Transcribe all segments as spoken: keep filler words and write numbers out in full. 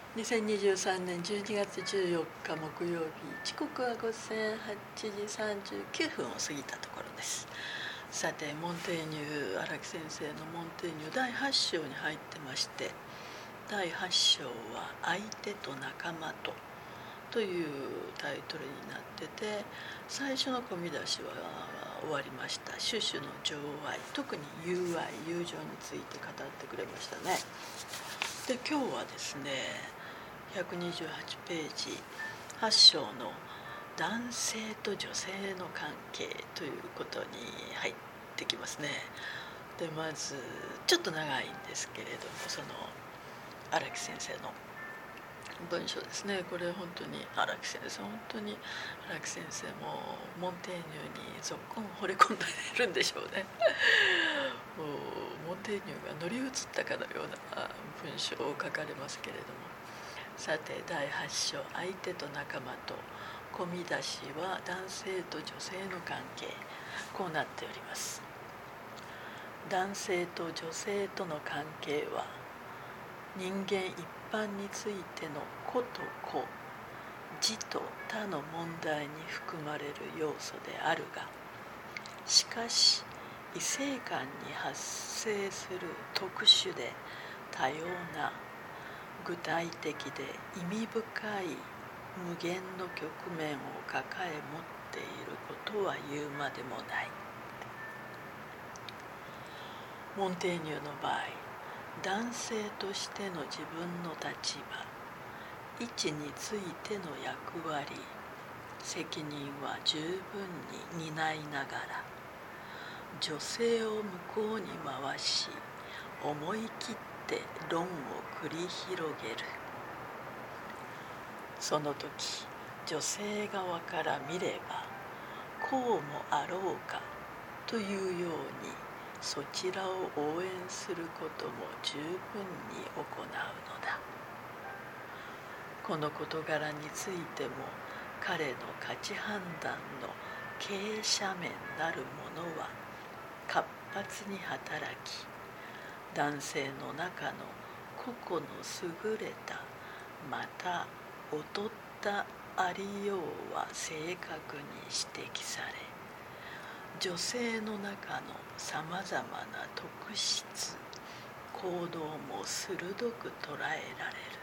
にせんにじゅうさんねんじゅうにがつじゅうよっか木曜日、時刻はごぜんはちじさんじゅうきゅうふんを過ぎたところです。さて、モンテーニュ荒木先生のモンテーニュだいはち章に入ってまして、だいはち章は「相手と仲間と」というタイトルになってて、最初の込み出しは終わりました。種々の情愛、特に友愛、友情について語ってくれましたね。で、今日はですね、ひゃくにじゅうはちページはち章の男性と女性の関係ということに入ってきますね。で、まずちょっと長いんですけれども、その荒木先生の文章ですね。これ本当に荒木先生、本当に荒木先生もモンテーニュにぞっこん惚れ込んでるんでしょうね。もうモンテーニュが乗り移ったかのような文章を書かれますけれども、さて、だいはち章「相手と仲間と」、込み出しは男性と女性の関係、こうなっております。男性と女性との関係は人間一般についての個と個、自と他の問題に含まれる要素であるが、しかし異性間に発生する特殊で多様な、具体的で意味深い無限の局面を抱え持っていることは言うまでもない。モンテーニュの場合、男性としての自分の立場、位置についての役割、責任は十分に担いながら、女性を向こうに回し、思い切って論を繰り広げる。その時、女性側から見れば、こうもあろうかというように、そちらを応援することも十分に行うのだ。この事柄についても、彼の価値判断の傾斜面なるものは活発に働き、男性の中の個々の優れた、また劣ったありようは正確に指摘され、女性の中のさまざまな特質、行動も鋭く捉えられる。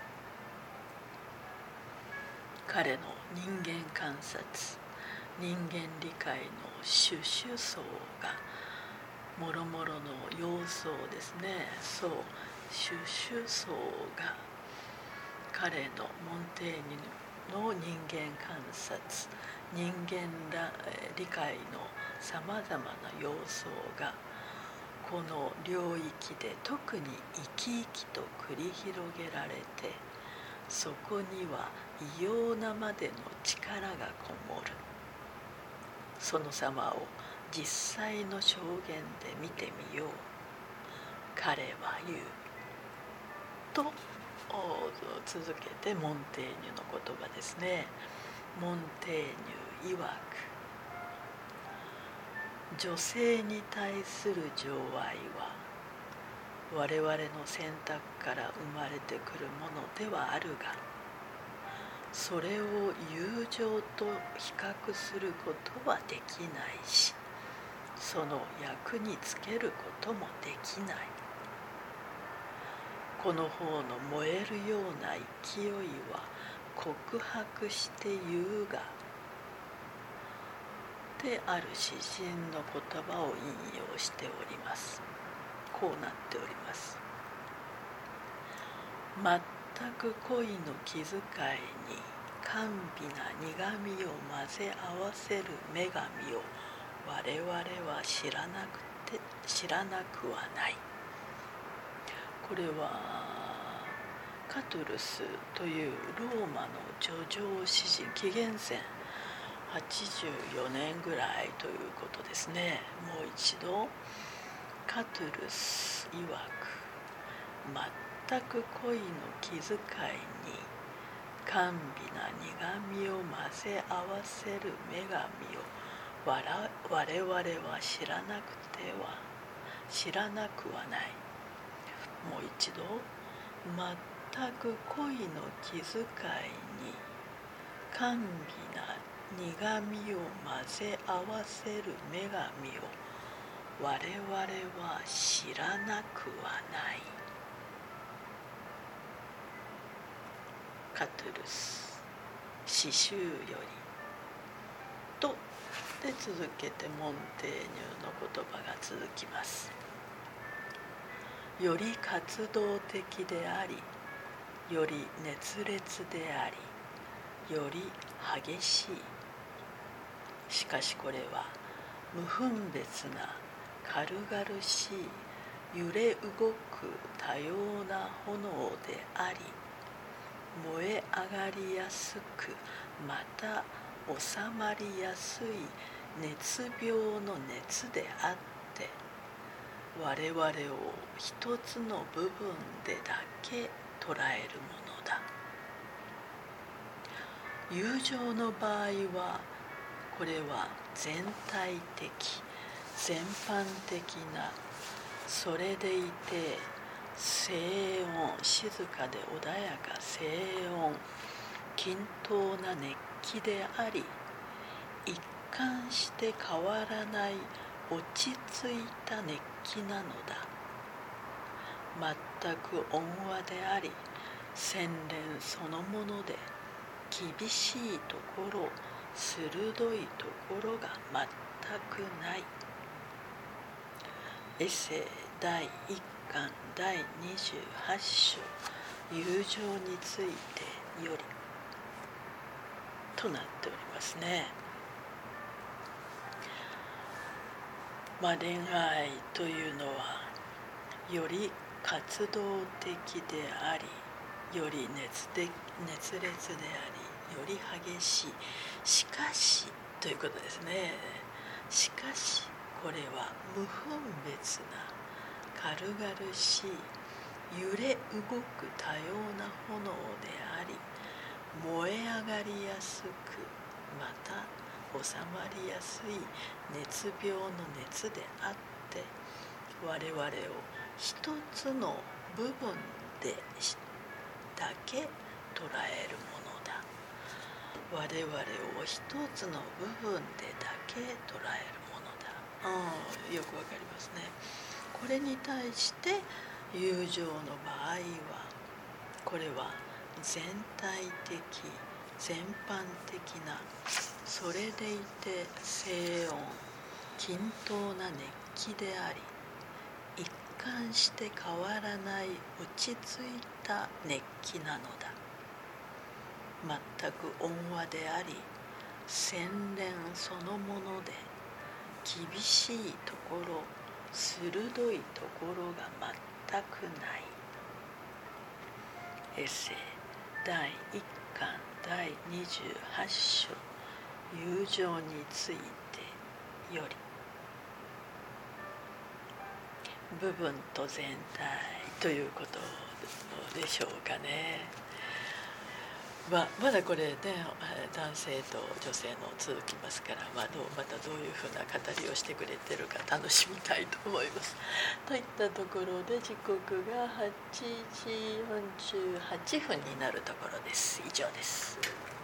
彼の人間観察、人間理解の種々層が、もろもろの要素ですね、そう、種々層が彼のモンテーニュの人間観察、人間理解のさまざまな要素が、この領域で特に生き生きと繰り広げられて、そこには異様なまでの力がこもる。その様を実際の証言で見てみよう。彼は言う。と続けてモンテーニュの言葉ですね。モンテーニュ曰く、女性に対する情愛は我々の選択から生まれてくるものではあるが、それを友情と比較することはできないし、その役につけることもできない。この方の燃えるような勢いは告白して言うが、である詩人の言葉を引用しております。こうなっております。全く恋の気遣いに甘美な苦みを混ぜ合わせる女神を我々は知らなくて知らなくはない。これはカトゥルスというローマの叙情詩人、紀元前はちじゅうよねんぐらいということですね。もう一度、カトゥルス曰く、全く恋の気遣いに甘美な苦みを混ぜ合わせる女神を我々は知らなくては知らなくはない。もう一度、全く恋の気遣いに甘美な苦みを混ぜ合わせる女神を我々は知らなくはない。カトゥルス詩集よりとで続けてモンテーニュの言葉が続きます。より活動的であり、より熱烈であり、より激しい。しかしこれは無分別な軽々しい揺れ動く多様な炎であり、燃え上がりやすくまた収まりやすい熱病の熱であって、我々を一つの部分でだけ捉えるものだ。友情の場合はこれは全体的全般的な、それでいて静穏、静かで穏やか、静穏均等な熱気であり、一貫して変わらない落ち着いた熱気なのだ。全く温和であり、洗練そのもので、厳しいところ鋭いところが全くない。エセイだいいっかんだいにじゅうはち章友情についてよりとなっておりますね。まあ、恋愛というのはより活動的であり、より 熱, で熱烈であり、より激しい。しかしということですね。しかしこれは無分別な軽々しい揺れ動く多様な炎であり、燃え上がりやすくまた収まりやすい熱病の熱であって、我々を一つの部分でだけ捉えるものだ。我々を一つの部分でだけ捉えるものだ。うん、よくわかりますね。これに対して友情の場合は、これは全体的全般的な、それでいて静穏均等な熱気であり、一貫して変わらない落ち着いた熱気なのだ。全く温和であり、洗練そのもので、厳しいところ鋭いところが全くない。エセイだいいっかんだいにじゅうはち章友情についてより。部分と全体ということでしょうかね。まあ、まだこれね、男性と女性の続きますから、まあ、どうまたどういうふうな語りをしてくれてるか楽しみたいと思います。といったところで時刻がはちじよんじゅうはっぷんになるところです。以上です。